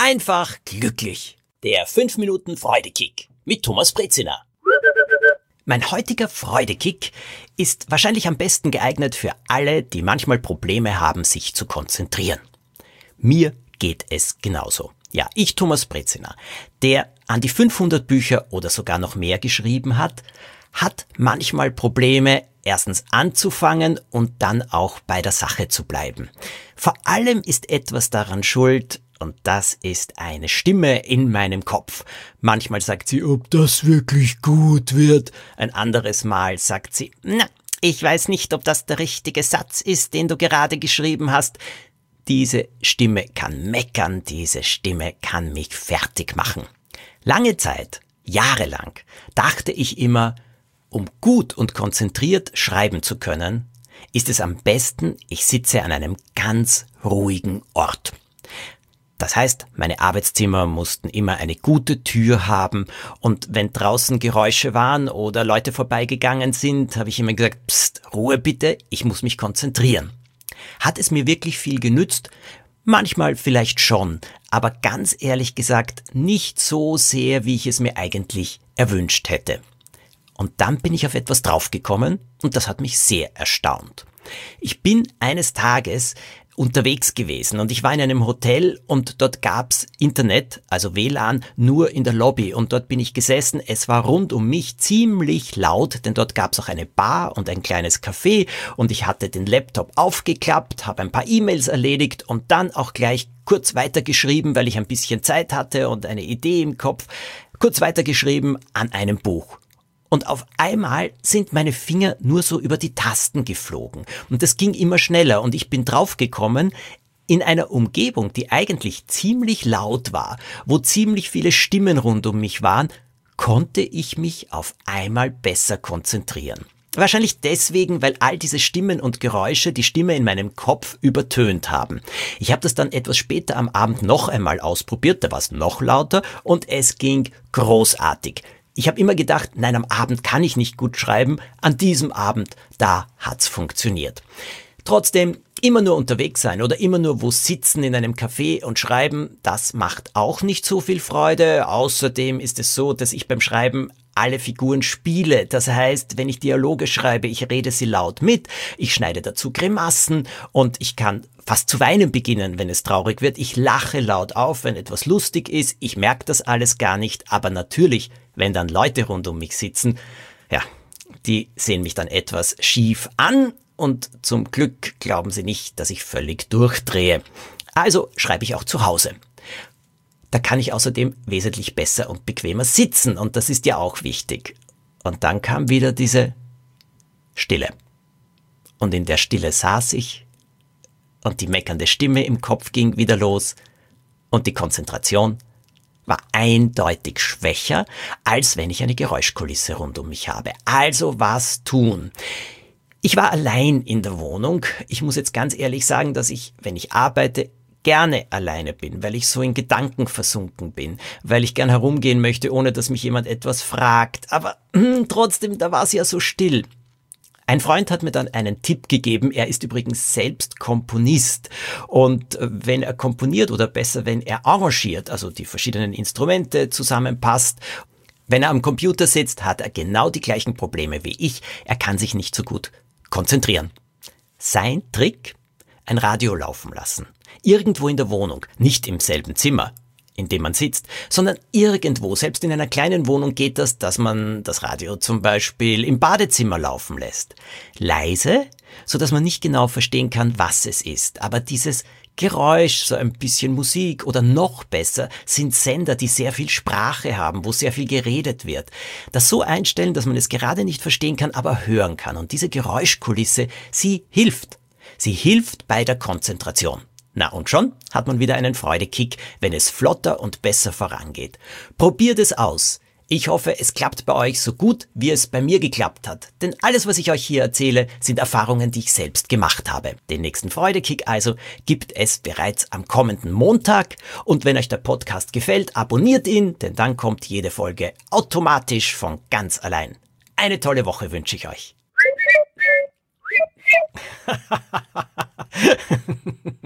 Einfach glücklich. Der 5 Minuten Freudekick mit Thomas Brezina. Mein heutiger Freudekick ist wahrscheinlich am besten geeignet für alle, die manchmal Probleme haben, sich zu konzentrieren. Mir geht es genauso. Ja, ich, Thomas Brezina, der an die 500 Bücher oder sogar noch mehr geschrieben hat manchmal Probleme, erstens anzufangen und dann auch bei der Sache zu bleiben. Vor allem ist etwas daran schuld, und das ist eine Stimme in meinem Kopf. Manchmal sagt sie, ob das wirklich gut wird. Ein anderes Mal sagt sie, na, ich weiß nicht, ob das der richtige Satz ist, den du gerade geschrieben hast. Diese Stimme kann meckern, diese Stimme kann mich fertig machen. Lange Zeit, jahrelang, dachte ich immer, um gut und konzentriert schreiben zu können, ist es am besten, ich sitze an einem ganz ruhigen Ort. Das heißt, meine Arbeitszimmer mussten immer eine gute Tür haben und wenn draußen Geräusche waren oder Leute vorbeigegangen sind, habe ich immer gesagt, Psst, Ruhe bitte, ich muss mich konzentrieren. Hat es mir wirklich viel genützt? Manchmal vielleicht schon, aber ganz ehrlich gesagt nicht so sehr, wie ich es mir eigentlich erwünscht hätte. Und dann bin ich auf etwas draufgekommen und das hat mich sehr erstaunt. Ich bin eines Tages unterwegs gewesen und ich war in einem Hotel und dort gab's Internet, also WLAN, nur in der Lobby und dort bin ich gesessen. Es war rund um mich ziemlich laut, denn dort gab's auch eine Bar und ein kleines Café und ich hatte den Laptop aufgeklappt, habe ein paar E-Mails erledigt und dann auch gleich kurz weitergeschrieben, weil ich ein bisschen Zeit hatte und eine Idee im Kopf, kurz weitergeschrieben an einem Buch. Und auf einmal sind meine Finger nur so über die Tasten geflogen. Und das ging immer schneller. Und ich bin draufgekommen, in einer Umgebung, die eigentlich ziemlich laut war, wo ziemlich viele Stimmen rund um mich waren, konnte ich mich auf einmal besser konzentrieren. Wahrscheinlich deswegen, weil all diese Stimmen und Geräusche die Stimme in meinem Kopf übertönt haben. Ich habe das dann etwas später am Abend noch einmal ausprobiert, da war es noch lauter und es ging großartig. Ich habe immer gedacht, nein, am Abend kann ich nicht gut schreiben. An diesem Abend, da hat's funktioniert. Trotzdem, immer nur unterwegs sein oder immer nur wo sitzen in einem Café und schreiben, das macht auch nicht so viel Freude. Außerdem ist es so, dass ich beim Schreiben alle Figuren spiele. Das heißt, wenn ich Dialoge schreibe, ich rede sie laut mit, ich schneide dazu Grimassen und ich kann fast zu weinen beginnen, wenn es traurig wird. Ich lache laut auf, wenn etwas lustig ist. Ich merke das alles gar nicht, aber natürlich, wenn dann Leute rund um mich sitzen, ja, die sehen mich dann etwas schief an und zum Glück glauben sie nicht, dass ich völlig durchdrehe. Also schreibe ich auch zu Hause. Da kann ich außerdem wesentlich besser und bequemer sitzen und das ist ja auch wichtig. Und dann kam wieder diese Stille. Und in der Stille saß ich und die meckernde Stimme im Kopf ging wieder los und die Konzentration war eindeutig schwächer, als wenn ich eine Geräuschkulisse rund um mich habe. Also was tun? Ich war allein in der Wohnung. Ich muss jetzt ganz ehrlich sagen, dass ich, wenn ich arbeite, gerne alleine bin, weil ich so in Gedanken versunken bin, weil ich gern herumgehen möchte, ohne dass mich jemand etwas fragt. Aber trotzdem, da war es ja so still. Ein Freund hat mir dann einen Tipp gegeben, er ist übrigens selbst Komponist und wenn er komponiert oder besser, wenn er arrangiert, also die verschiedenen Instrumente zusammenpasst, wenn er am Computer sitzt, hat er genau die gleichen Probleme wie ich, er kann sich nicht so gut konzentrieren. Sein Trick? Ein Radio laufen lassen. Irgendwo in der Wohnung, nicht im selben Zimmer, in dem man sitzt, sondern irgendwo, selbst in einer kleinen Wohnung geht das, dass man das Radio zum Beispiel im Badezimmer laufen lässt. Leise, so dass man nicht genau verstehen kann, was es ist, aber dieses Geräusch, so ein bisschen Musik oder noch besser sind Sender, die sehr viel Sprache haben, wo sehr viel geredet wird. Das so einstellen, dass man es gerade nicht verstehen kann, aber hören kann. Und diese Geräuschkulisse, sie hilft. Sie hilft bei der Konzentration. Na und schon hat man wieder einen Freudekick, wenn es flotter und besser vorangeht. Probiert es aus. Ich hoffe, es klappt bei euch so gut, wie es bei mir geklappt hat. Denn alles, was ich euch hier erzähle, sind Erfahrungen, die ich selbst gemacht habe. Den nächsten Freudekick also gibt es bereits am kommenden Montag. Und wenn euch der Podcast gefällt, abonniert ihn, denn dann kommt jede Folge automatisch von ganz allein. Eine tolle Woche wünsche ich euch.